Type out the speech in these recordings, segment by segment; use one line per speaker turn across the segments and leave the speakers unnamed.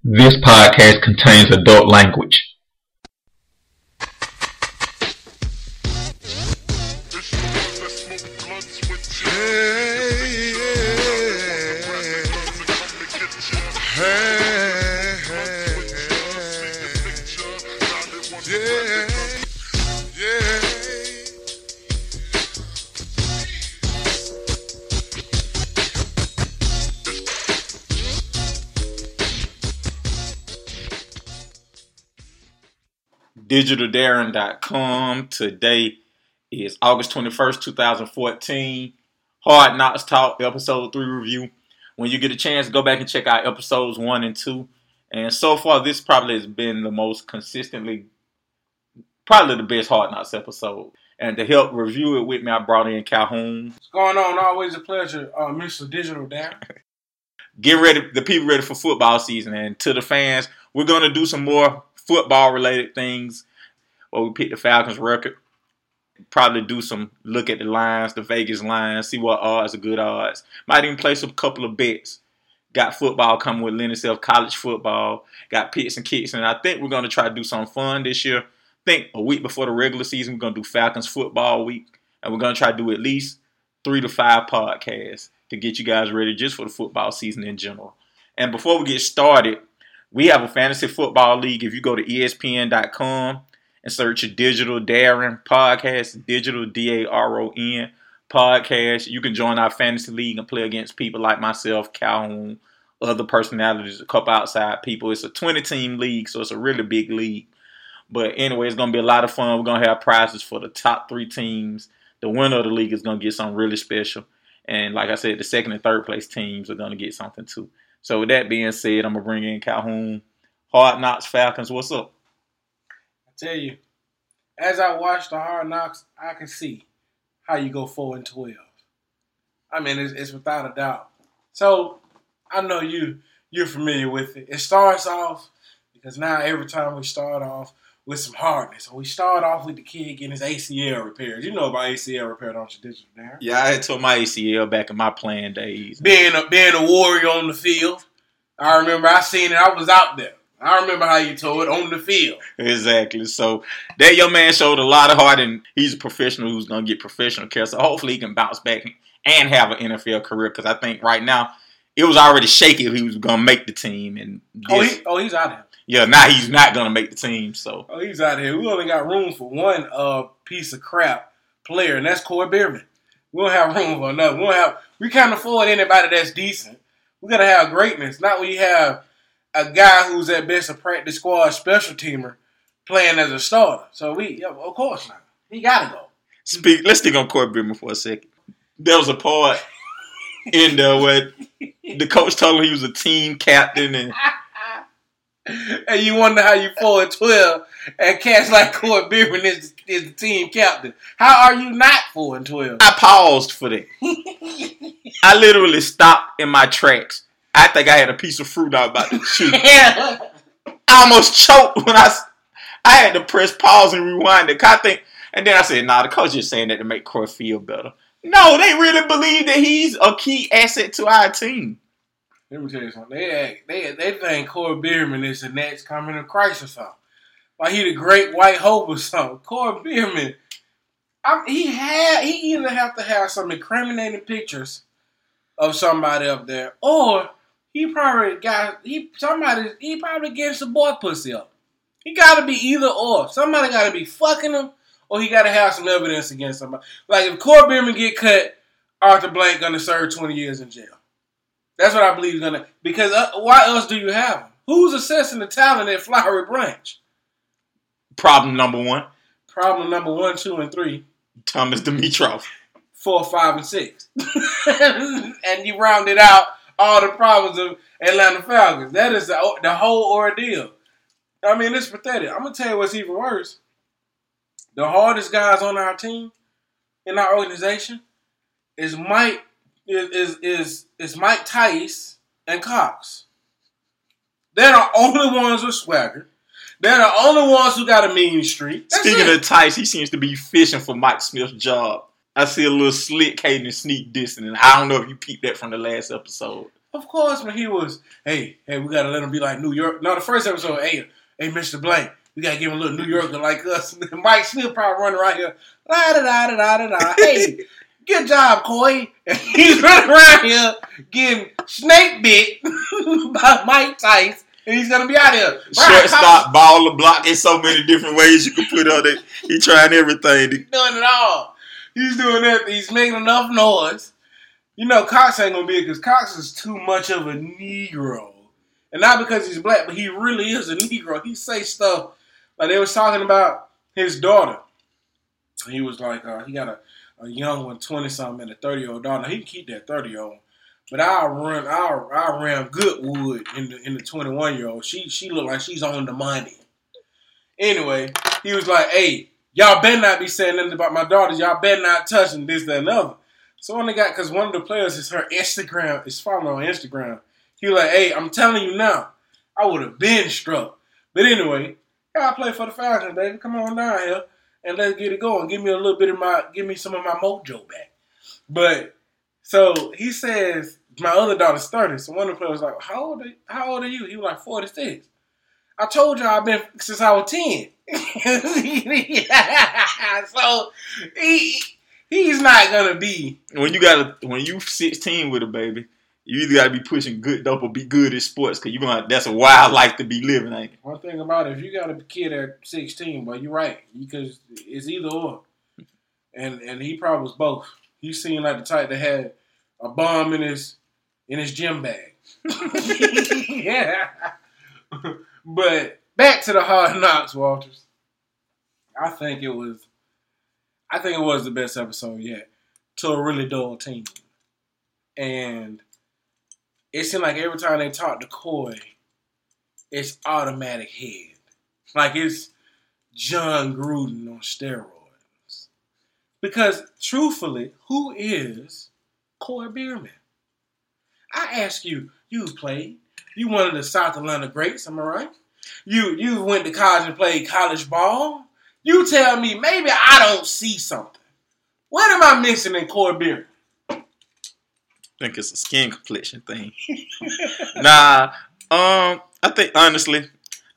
This podcast contains adult language.
DigitalDarren.com. Today is August 21st, 2014. Hard Knocks Talk, episode 3 review. When you get a chance, go back and check out episodes 1 and 2. And so far, this probably has been the most consistently, probably the best Hard Knocks episode. And to help review it with me, I brought in Calhoun.
What's going on? Always a pleasure, Mr. Digital Darren.
Get ready, the people ready for football season. And to the fans, we're going to do some more football-related things. Well, we picked the Falcons record. Probably do some look at the lines, the Vegas lines, see what odds are good odds. Might even place a couple of bets. Got football coming with Lenny Self, college football. Got picks and kicks. And I think we're going to try to do something fun this year. I think a week before the regular season, we're going to do Falcons football week. And we're going to try to do at least 3 to 5 podcasts to get you guys ready just for the football season in general. And before we get started, we have a fantasy football league. If you go to ESPN.com and search a Digital Darren podcast, Digital D-A-R-O-N podcast, you can join our fantasy league and play against people like myself, Calhoun, other personalities, a couple outside people. It's a 20-team league, so it's a really big league. But anyway, it's going to be a lot of fun. We're going to have prizes for the top 3 teams. The winner of the league is going to get something really special. And like I said, the second and third place teams are going to get something too. So with that being said, I'm going to bring in Calhoun. Hard Knocks Falcons, what's up?
I tell you, as I watch the Hard Knocks, I can see how you go 4-12. I mean, it's without a doubt. So I know you're familiar with it. It starts off, because now every time we start off with some hardness, we start off with the kid getting his ACL repaired. You know about ACL repair, don't you, Digital Darren?
Yeah, I had tore my ACL back in my playing days.
Being a warrior on the field, I remember I seen it. I was out there. I remember how you tore it on the field.
Exactly. So that young man showed a lot of heart, and he's a professional who's going to get professional care. So hopefully he can bounce back and have an NFL career, because I think right now it was already shaky if he was going to make the team. And
he's out there.
Yeah, now he's not going to make the team. So
he's out here. We only got room for one piece of crap player, and that's Corey Bierman. We don't have room for another. We can't afford anybody that's decent. We got to have greatness, not when you have a guy who's at best a practice squad special teamer playing as a starter. So of course not. He got to go.
Let's stick on Corey Bierman for a second. There was a part in there where the coach told him he was a team captain, and
you wonder how you 4-12 and cats like Corey Bierman is the team captain. How are you not 4-12?
I paused for that. I literally stopped in my tracks. I think I had a piece of fruit I was about to chew. I almost choked when I had to press pause and rewind it. And then I said, the coach just saying that to make Corey feel better. No, they really believe that he's a key asset to our team.
Let me tell you something. They think Corey Bierman is the next coming of Christ or something. Like he the great white hope or something. Corey Bierman, he either have to have some incriminating pictures of somebody up there, or he probably getting some boy pussy up. He got to be either or. Somebody got to be fucking him, or he got to have some evidence against somebody. Like if Corey Bierman get cut, Arthur Blank gonna serve 20 years in jail. That's what I believe is gonna. Because why else do you have him? Who's assessing the talent at Flowery Branch?
Problem number 1.
Problem number 1, 2, and 3.
Thomas Dimitroff.
4, 5, and 6. And you rounded out all the problems of Atlanta Falcons. That is the whole ordeal. I mean, it's pathetic. I'm going to tell you what's even worse. The hardest guys on our team, in our organization, is Mike Tice and Cox. They're the only ones with swagger. They're the only ones who got a mean streak.
Speaking of Tice, he seems to be fishing for Mike Smith's job. I see a little slick hating and sneak dissing, and I don't know if you peeped that from the last episode.
Of course, when he was, hey, we gotta let him be like New York. No, the first episode, hey, Mr. Blank, we gotta give him a little New Yorker like us. And Mike Smith probably running right here, la da da da da da da. Hey, good job, Coy. And he's running around here getting snake bit by Mike Tyson. And he's gonna be out here.
Shortstop, baller, block. There's so many different ways you can put on it. He's trying everything.
He's doing it all. He's doing that. He's making enough noise. You know, Cox ain't gonna be it because Cox is too much of a Negro, and not because he's black, but he really is a Negro. He say stuff like they was talking about his daughter. He was like, he got a young one, 20-something, and a 30-year-old daughter. Now, he can keep that 30-year-old. But I'll ram good wood in the 21-year-old. She look like she's on the money. Anyway, he was like, hey, y'all better not be saying nothing about my daughters. Y'all better not touching this, that, and other. So when they got, because one of the players is her Instagram, is following on Instagram. He was like, hey, I'm telling you now, I would have been struck. But anyway, y'all play for the Falcons, baby. Come on down here and let's get it going. Give me some of my mojo back. But so he says, my other daughter's 30. So one of the players was like, how old are you? He was like, 46. I told you I've been since I was 10. So he's not gonna be.
When you 16 with a baby, you either gotta be pushing good dope or be good at sports because that's a wild life to be living, ain't it?
One thing about it, if you got a kid at 16, well, you're right, because it's either or. And he probably was both. He seemed like the type that had a bomb in his gym bag. Yeah. But back to the Hard Knocks, Walters. I think it was the best episode yet to a really dull team. And it seemed like every time they talk to Coy, it's automatic head. Like it's John Gruden on steroids. Because, truthfully, who is Coy Bierman? I ask you, you've played. You one of the South Atlanta greats, am I right? You went to college and played college ball. You tell me, maybe I don't see something. What am I missing in Coy Bierman?
I think it's a skin complexion thing. Nah, I think, honestly,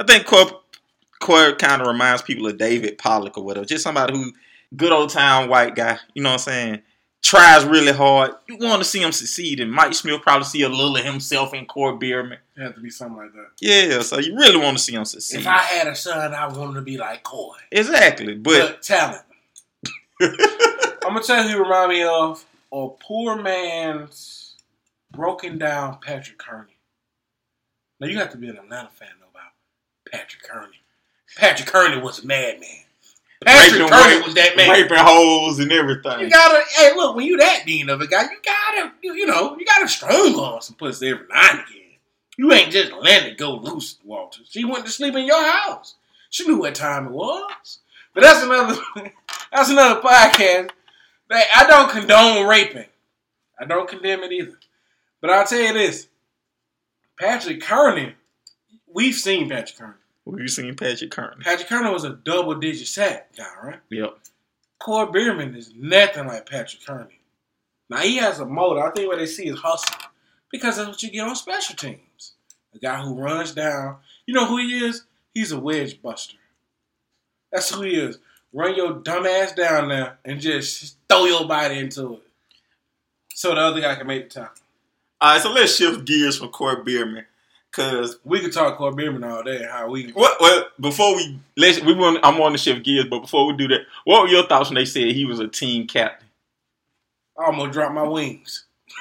Coy kind of reminds people of David Pollock or whatever. Just somebody who, good old town white guy, you know what I'm saying? Tries really hard. You want to see him succeed, and Mike Smith probably see a little of himself in Coy Bierman.
It had to be something like that.
Yeah, so you really want to see him succeed.
If I had a son, I want him to be like Coy.
Exactly, but
talent. I'm gonna tell you who remind me of a poor man's broken down Patrick Kearney. Now you have to be an Atlanta fan to know about Patrick Kearney. Patrick Kearney was a madman. Patrick Kearney was that man.
Raping holes and everything.
You gotta, hey, look, when you that dean of a guy, you gotta strong on some pussy every now and again. You ain't just letting it go loose, Walter. She went to sleep in your house. She knew what time it was. But that's another podcast. I don't condone raping. I don't condemn it either. But I'll tell you this. Patrick Kearney, we've seen Patrick Kearney.
We've seen Patrick Kearney.
Patrick Kearney was a double-digit sack guy, right?
Yep.
Coy Bierman is nothing like Patrick Kearney. Now, he has a motor. I think what they see is hustle. Because that's what you get on special teams. A guy who runs down. You know who he is? He's a wedge buster. That's who he is. Run your dumb ass down there and just throw your body into it. So the other guy can make the tackle.
All right, so let's shift gears from Coy Bierman. Cause
we could talk Coy Bierman all day. How we?
Well, before I'm on the shift gears, but before we do that, what were your thoughts when they said he was a team captain?
I almost dropped my wings.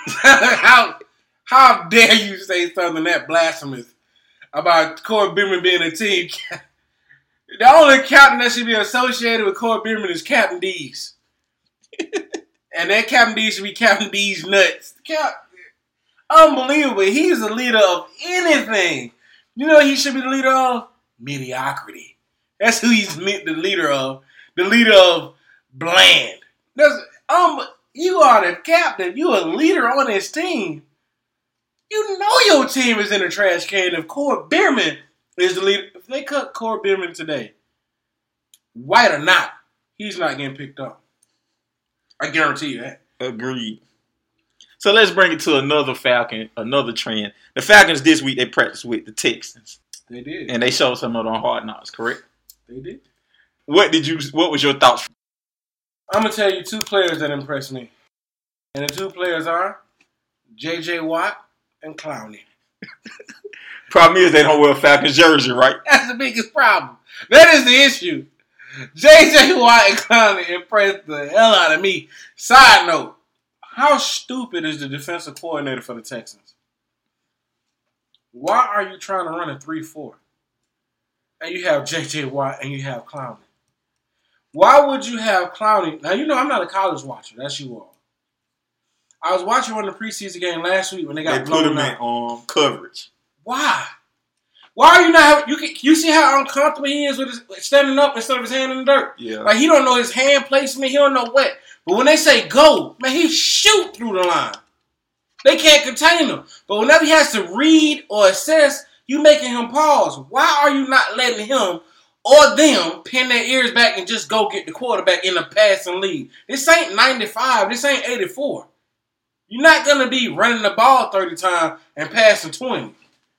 How dare you say something that blasphemous about Coy Bierman being a team captain? The only captain that should be associated with Coy Bierman is Captain D's, and that Captain D should be Captain D's nuts. Unbelievable. He's the leader of anything. You know what he should be the leader of? Mediocrity. That's who he's the leader of. The leader of bland. You are the captain. You are a leader on this team. You know your team is in the trash can. If Coy Bierman is the leader, if they cut Coy Bierman today, white or not, he's not getting picked up. I guarantee you that.
Agreed. So let's bring it to another trend. The Falcons this week, they practiced with the Texans.
They did.
And they showed some of them Hard Knocks, correct?
They did.
What was your thoughts?
I'm going to tell you 2 players that impressed me. And the 2 players are J.J. Watt and Clowney.
Problem is they don't wear a Falcons jersey, right?
That's the biggest problem. That is the issue. J.J. Watt and Clowney impressed the hell out of me. Side note, how stupid is the defensive coordinator for the Texans? Why are you trying to run a 3-4? And you have J.J. Watt and you have Clowney. Why would you have Clowney? Now, you know I'm not a college watcher. That's you all. I was watching one of the preseason game last week when they got
put him
out.
in coverage.
Why? Why are you not? You see how uncomfortable he is with his standing up instead of his hand in the dirt.
Yeah.
Like he don't know his hand placement. He don't know what. But when they say go, man, he shoot through the line. They can't contain him. But whenever he has to read or assess, you making him pause. Why are you not letting him or them pin their ears back and just go get the quarterback in the passing lead? This ain't 95. This ain't 84. You're not going to be running the ball 30 times and passing 20.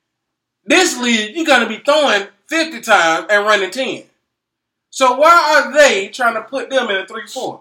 This league, you're going to be throwing 50 times and running 10. So why are they trying to put them in a 3-4?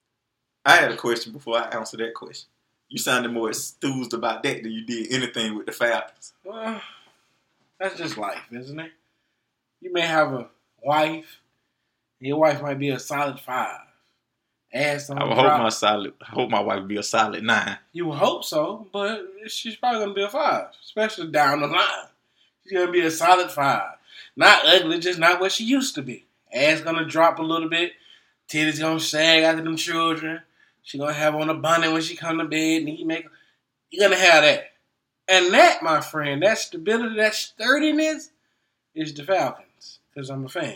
I had a question before I answer that question. You sounded more enthused about that than you did anything with the Falcons.
Well, that's just life, isn't it? You may have a wife. Your wife might be a solid 5. Ass on
I hope my wife be a solid 9.
You would hope so, but she's probably going to be a 5, especially down the line. She's going to be a solid 5. Not ugly, just not what she used to be. Ass going to drop a little bit. Titties going to sag after them children. She going to have on a bunny when she come to bed. And you're going to have that. And that, my friend, that stability, that sturdiness is the Falcons. Because I'm a fan.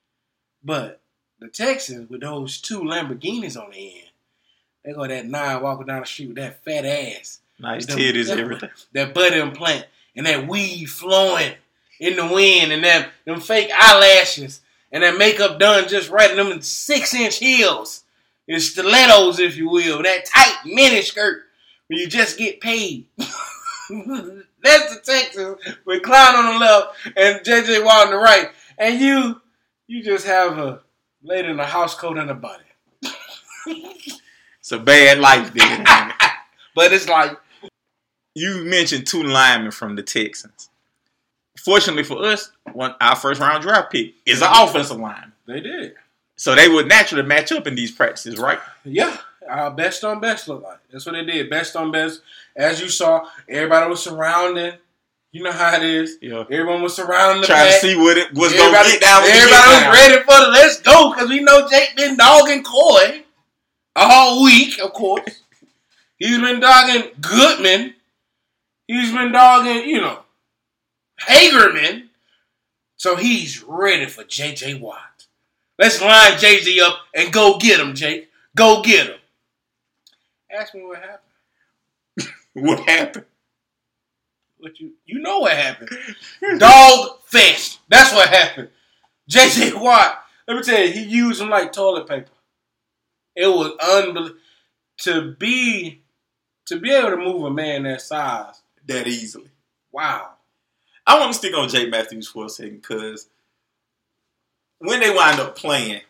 But the Texans, with those 2 Lamborghinis on the end, they go that 9 walking down the street with that fat ass.
Nice titties, everything.
That butt implant and that weave flowing in the wind and them fake eyelashes and that makeup done just right and them 6-inch heels and stilettos, if you will. That tight mini skirt where you just get paid. That's the Texans with Clown on the left and J.J. Watt on the right. And you just have a lady in a house coat and a bunny.
It's a bad life, dude.
But it's like...
You mentioned 2 linemen from the Texans. Fortunately for us, our first round draft pick is an offensive lineman.
They did.
So they would naturally match up in these practices, right?
Yeah. Best on best look like. That's what they did. Best on best. As you saw, everybody was surrounding. You know how it is.
Yeah.
Everyone was surrounding the
Trying
back.
to see what it was going to get down.
Everybody was ready for the let's go because we know Jake been dogging Coy all week, of course. He's been dogging Goodman. He's been dogging, Hagerman. So he's ready for J.J. Watt. Let's line Jay-Z up and go get him, Jake. Go get him. Ask me what happened.
What happened?
You know what happened. Dog fest. That's what happened. J.J. Watt, let me tell you, he used him like toilet paper. It was unbelievable. To be able to move a man that size.
That easily.
Wow.
I want to stick on Jake Matthews for a second because when they wind up playing,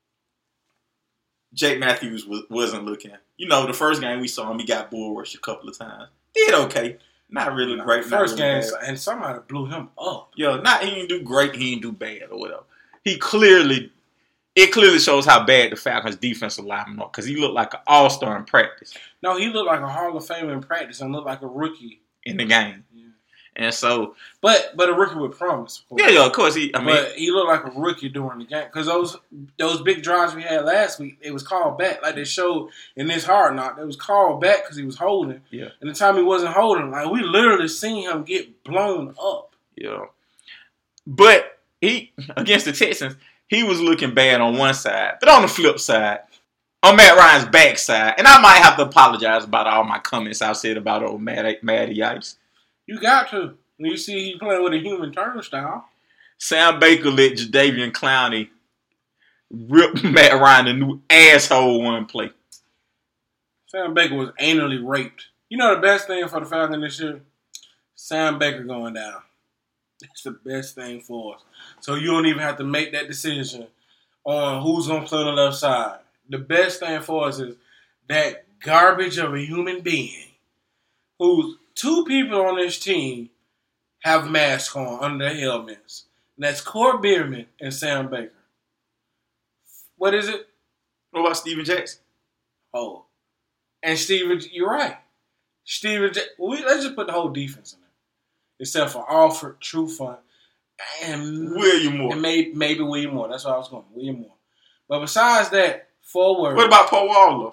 Jake Matthews wasn't looking. The first game we saw him, he got bull rushed a couple of times. Did okay. Not really great.
First
really
game,
bad.
and somebody blew him up.
He didn't do great, he didn't do bad or whatever. It clearly shows how bad the Falcons' defensive lineman are because he looked like an all-star in practice.
No, he looked like a Hall of Famer in practice and looked like a rookie
in the game. Yeah. And so,
but a rookie with promise. Of course.
Yeah, of course.
But he looked like a rookie during the game because those big drives we had last week, it was called back like they showed in this Hard Knock. It was called back because he was holding.
Yeah.
And the time he wasn't holding, like we literally seen him get blown up.
Yeah. But he against the Texans, he was looking bad on one side, but on the flip side, on Matt Ryan's backside, and I might have to apologize about all my comments I said about old Matty Ice.
You got to. When you see he playing with a human turnstile.
Sam Baker let Jadeveon Clowney rip Matt Ryan a new asshole one play.
Sam Baker was anally raped You know the best thing for the Falcons this year? Sam Baker going down. That's the best thing for us. So you don't even have to make that decision on who's going to play on the left side. The best thing for us is that garbage of a human being who's two people on this team have masks on under their helmets. And that's Corey Bierman and Sam Baker. What is it?
What about Steven Jackson?
Oh. And Steven, you're right. Steven Jackson, let's just put the whole defense in there. Except for Alfred, Trufant, and
William Moore.
And maybe William Moore. That's what I was going. William Moore. But besides that, forward.
What about Paul Waller?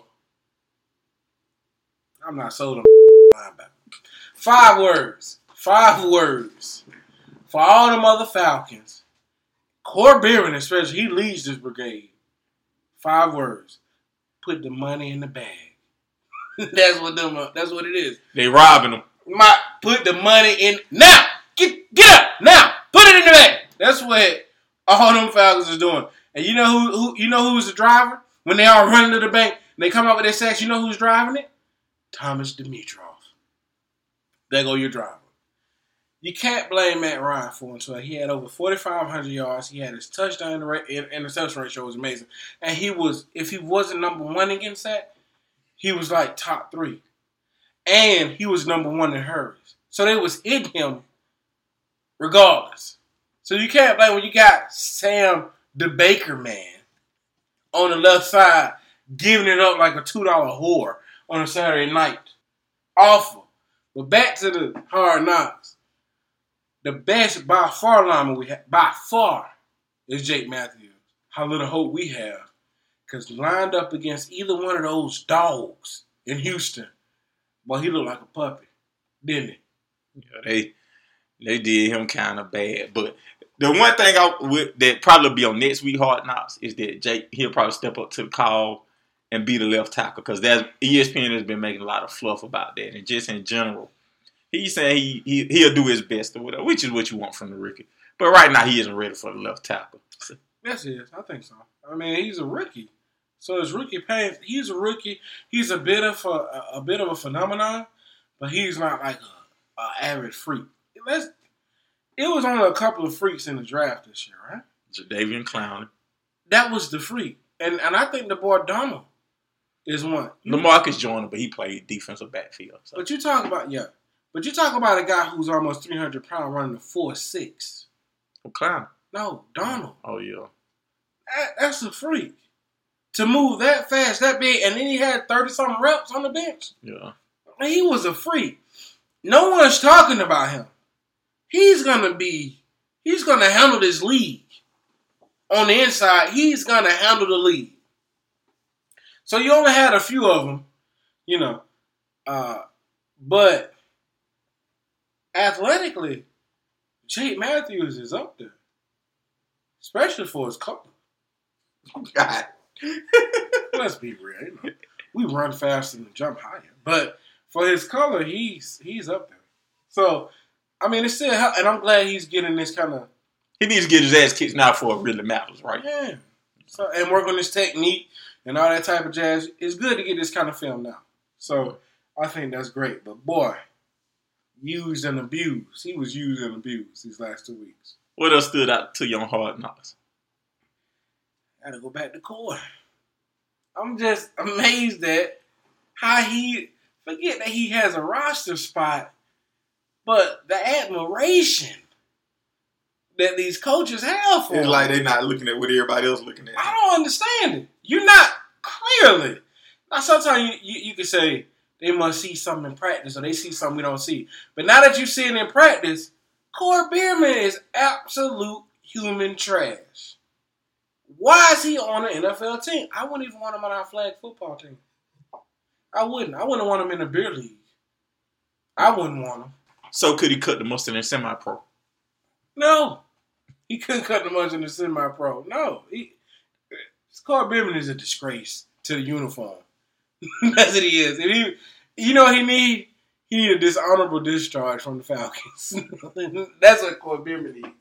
I'm not sold on linebacker. 5 words. 5 words. For all them other Falcons. Corey Bierman especially, he leads this brigade. 5 words. Put the money in the bag. That's what it is.
They robbing them.
Put the money in now. Get up now. Put it in the bag. That's what all them Falcons is doing. And you know who's the driver? When they all run to the bank and they come out with their sacks, you know who's driving it? Thomas Dimitrov. There go your driver. You can't blame Matt Ryan for it. So he had over 4,500 yards. He had his touchdown interception ratio was amazing. And if he wasn't number 1 against that, he was like top 3. And he was number 1 in hurries. So they was in him regardless. So you can't blame when you got Sam the Baker man on the left side giving it up like a $2 whore on a Saturday night. Awful. But back to the Hard Knocks. The best by far lineman we have, by far, is Jake Matthews. How little hope we have. Because lined up against either one of those dogs in Houston, boy, he looked like a puppy, didn't he?
Yeah, they did him kind of bad. But the one thing that probably be on next week Hard Knocks is that Jake, he'll probably step up to the call and be the left tackle. Because ESPN has been making a lot of fluff about that. And just in general, he's saying he'll do his best or whatever, which is what you want from the rookie. But right now, he isn't ready for the left tackle. So.
Yes, he is. I think so. I mean, he's a rookie. So his rookie pains. He's a rookie. He's a bit of a phenomenon, but he's not like an average freak. It was only a couple of freaks in the draft this year, right?
Jadeveon Clowney.
That was the freak, and I think the boy Donald is one.
LaMarcus Joyner, but he played defensive backfield. So.
But you talk about a guy who's almost 300 pounds running a 4.6.
Clowney.
No, Donald.
Oh yeah.
That's a freak. To move that fast, that big, and then he had 30-something reps on the bench.
Yeah.
He was a freak. No one's talking about him. He's going to handle this league. On the inside, he's going to handle the league. So you only had a few of them, but athletically, Jake Matthews is up there. Especially for his color.
God.
Let's be real. We run faster and jump higher. But for his color, he's up there. So, I mean, it's still, and I'm glad he's getting this kind of.
He needs to get his ass kicked now before it really matters, right?
Yeah. So, and work on his technique and all that type of jazz. It's good to get this kind of film now. So, I think that's great. But boy, used and abused. He was used and abused these last 2 weeks.
What else stood out to you on Hard Knocks?
I gotta go back to Corey. I'm just amazed at how forget that he has a roster spot, but the admiration that these coaches have for him.
It's like they're not looking at what everybody else looking at.
I don't understand it. You're not clearly. Now, sometimes you can say they must see something in practice or they see something we don't see. But now that you see it in practice, Corey Bierman is absolute human trash. Why is he on an NFL team? I wouldn't even want him on our flag football team. I wouldn't. I wouldn't want him in the beer league. I wouldn't want him.
So could he cut the mustard in semi-pro?
No. He couldn't cut the mustard in semi-pro. No. Corey Bierman is a disgrace to the uniform. That's what he is. If you know what he need? He need a dishonorable discharge from the Falcons. That's what Corey Bierman needs.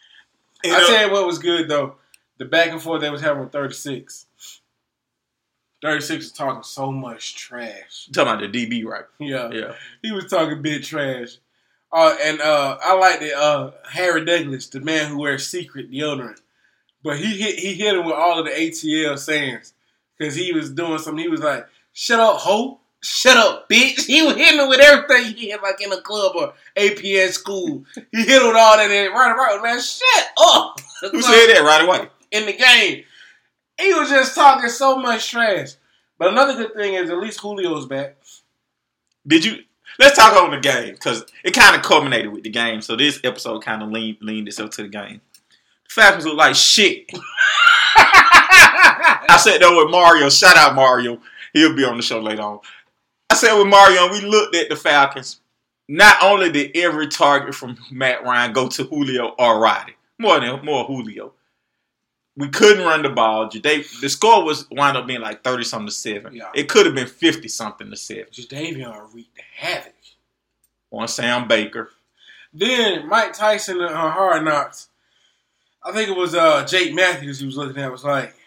I tell you what was good, though. The back and forth they was having with 36. 36 is talking so much trash.
You talking about the DB, right?
Yeah.
Yeah.
He was talking big trash. I like that Harry Douglas, the man who wears secret deodorant. But he hit him with all of the ATL sayings. Because he was doing something. He was like, shut up, hoe. Shut up, bitch. He was hitting him with everything he hit like in a club or APS school. He hit him with all that. Right, man. Shut up.
Who said that right away?
In the game. He was just talking so much trash. But another good thing is at least Julio's back.
Let's talk on the game, because it kind of culminated with the game. So this episode kind of leaned itself to the game. The Falcons look like shit. I sat there with Mario. Shout out Mario. He'll be on the show later on. I sat with Mario and we looked at the Falcons. Not only did every target from Matt Ryan go to Julio or Roddy. More Julio. We couldn't run the ball. The score wound up being like 30-something to 7.
Yeah.
It could have been 50-something to 7.
Jadeveon wreaked havoc.
On Sam Baker.
Then Mike Tyson on Hard Knocks. I think it was Jake Matthews he was looking at.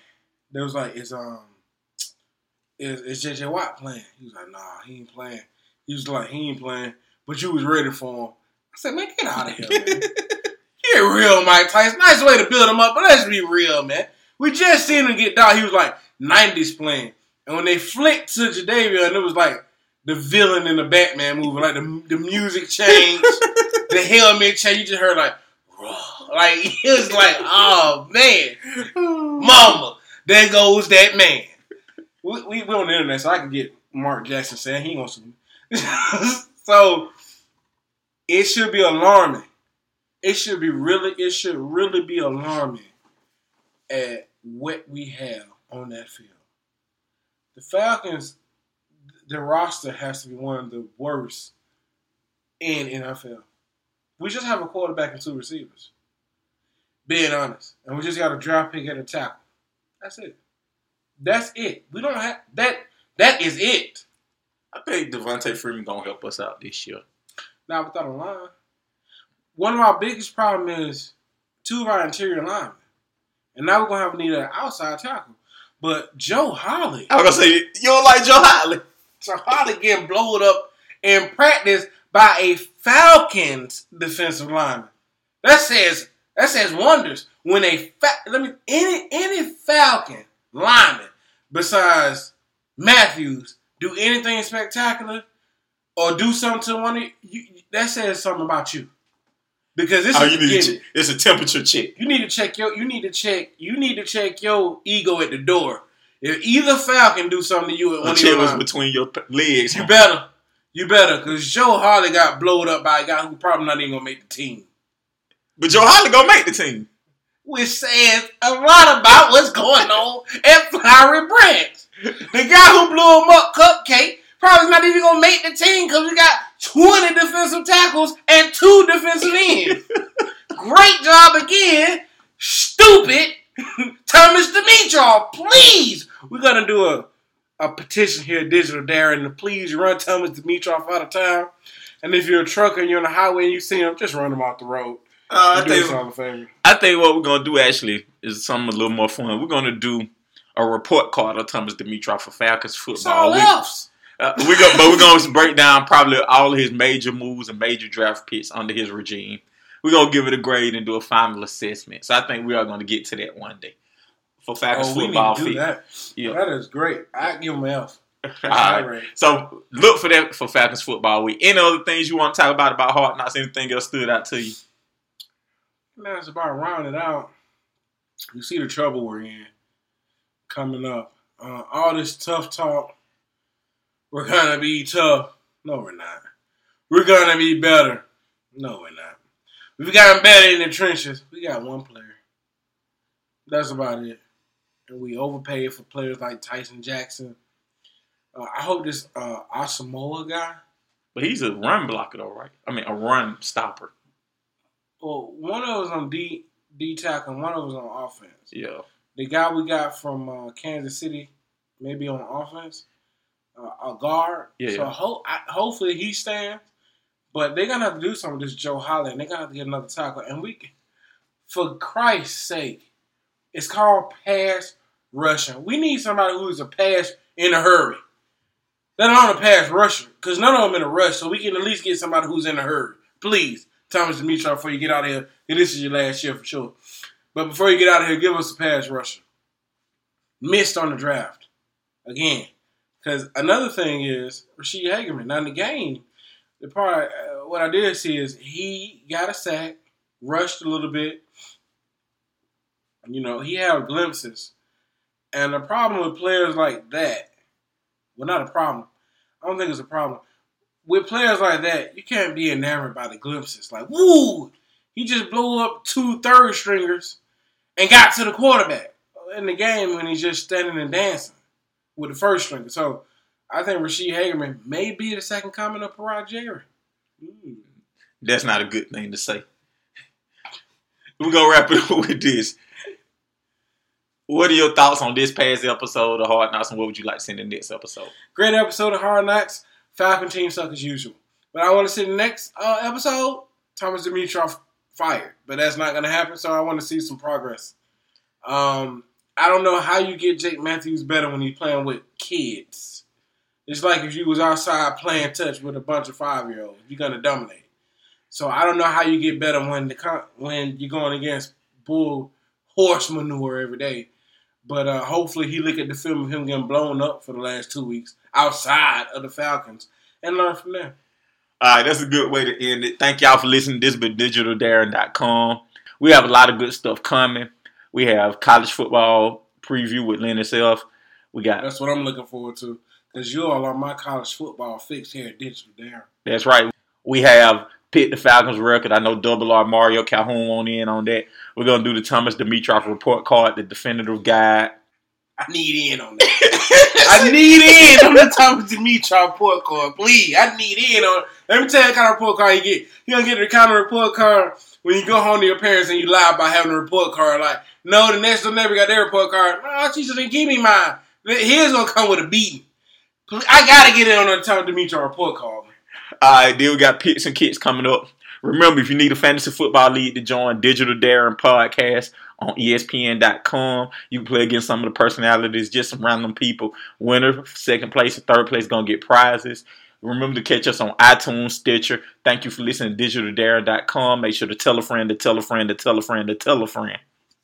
Is J.J. Watt playing? He was like, nah, he ain't playing. He was like, he ain't playing. But you was ready for him. I said, man, get out of here, man. Get real, Mike Tyson. Nice way to build him up, but let's be real, man. We just seen him get down. He was like 90s playing. And when they flicked to Jadeveon, it was like the villain in the Batman movie. Like the music changed, the helmet changed. You just heard like, raw. Like, it was like, oh, man. Mama, there goes that man. We on the internet, so I can get Mark Jackson saying he wants to. So, it should be alarming. It should really be alarming at what we have on that field. The Falcons, their roster has to be one of the worst in NFL. We just have a quarterback and 2 receivers. Being honest. And we just got a draft pick at a tackle. That's it. That's it. We don't have that. That is it.
I think Devontae Freeman gonna help us out this year.
Now without a line. One of our biggest problems is 2 of our interior linemen. And now we're going to have a need an outside tackle. But Joe Holly.
I was going to say, you don't like Joe Holly.
So Holly getting blown up in practice by a Falcons defensive lineman. That says wonders. When any Falcon lineman besides Matthews do anything spectacular or do something to one of you, that says something about you. Because
it's a temperature check.
You need to check your ego at the door. If either Falcon do something to you at one of your
was between your legs,
you better, because Joe Holly got blowed up by a guy who probably not even gonna make the team.
But Joe Holly gonna make the team,
which says a lot about what's going on at Flowery Branch. The guy who blew him up, Cupcake, probably not even gonna make the team because we got 20 defensive tackles and 2 defensive ends. Great job again, stupid Thomas Dimitroff. Please, we're gonna do a petition here, Digital Darren, to please run Thomas Dimitroff out of town. And if you're a trucker and you're on the highway and you see him, just run him off the road.
I think what we're gonna do actually is something a little more fun. We're gonna do a report card on Thomas Dimitroff for Falcons football. We're going to break down probably all of his major moves and major draft picks under his regime. We're going to give it a grade and do a final assessment. So I think we are going to get to that one day for Falcons football.
We need to do that.
Yeah.
That is great. I give him an F.
All right. So look for that for Falcons football week. Any other things you want to talk about Hard Knocks? Anything else stood out to you?
Man, it's about rounding out. You see the trouble we're in coming up. All this tough talk. We're going to be tough. No, we're not. We're going to be better. No, we're not. We've gotten better in the trenches. We got 1 player. That's about it. And we overpaid for players like Tyson Jackson. I hope this Asamoah guy.
But he's a run blocker, though, right? I mean, a run stopper.
Well, one of us on D tackle and one of us on offense.
Yeah.
The guy we got from Kansas City, maybe on offense. A guard.
Yeah.
So hopefully he stands. But they're going to have to do something with this Joe Holly. And they're going to have to get another tackle. And for Christ's sake, it's called pass rushing. We need somebody who's a pass in a hurry. Let alone a pass rusher, because none of them in a rush, so we can at least get somebody who's in a hurry. Please, Thomas Dimitrov, before you get out of here, and this is your last year for sure. But before you get out of here, give us a pass rusher. Missed on the draft. Again. Because another thing is, Rasheed Hagerman. Now in the game, the part, what I did see is he got a sack, rushed a little bit. You know, he had glimpses. And the problem with players like that, well, not a problem. I don't think it's a problem. With players like that, you can't be enamored by the glimpses. Like, woo! He just blew up 2 third stringers and got to the quarterback in the game when he's just standing and dancing with the first stringer. So I think Rasheed Hagerman may be the second coming of Parad Jerry.
That's not a good thing to say. We're going to wrap it up with this. What are your thoughts on this past episode of Hard Knocks, and what would you like to see in the next episode?
Great episode of Hard Knocks. Falcon team suck as usual. But I want to see the next episode, Thomas Dimitrov fired. But that's not going to happen, so I want to see some progress. I don't know how you get Jake Matthews better when he's playing with kids. It's like if you was outside playing touch with a bunch of 5-year-olds. You're going to dominate. So I don't know how you get better when you're going against bull horse manure every day. But hopefully he look at the film of him getting blown up for the last 2 weeks outside of the Falcons and learn from there.
All right, that's a good way to end it. Thank y'all for listening. This has been DigitalDarren.com. We have a lot of good stuff coming. We have college football preview with Leonard Self.
That's what I'm looking forward to, because you all are my college football fix here at Digital Darren.
That's right. We have Pick the Falcons record. I know Double R Mario Calhoun won't in on that. We're going to do the Thomas Dimitrov report card, the definitive guide.
I need in on that. I need in on the Thomas Dimitrov report card, please. I need in on it. Let me tell you what kind of report card you get. You're going to get the kind of report card when you go home to your parents and you lie about having a report card. Like, no, the next door neighbor got their report card. No, she just didn't give me mine. His going to come with a beating. I got to get in on the Thomas Dimitrov report card.
All right, then we got picks and kicks coming up. Remember, if you need a fantasy football league to join, Digital Darren Podcast on ESPN.com. You can play against some of the personalities, just some random people. Winner, second place, and third place going to get prizes. Remember to catch us on iTunes, Stitcher. Thank you for listening to DigitalDarren.com. Make sure to tell a friend, to tell a friend, to tell a friend, to tell a friend.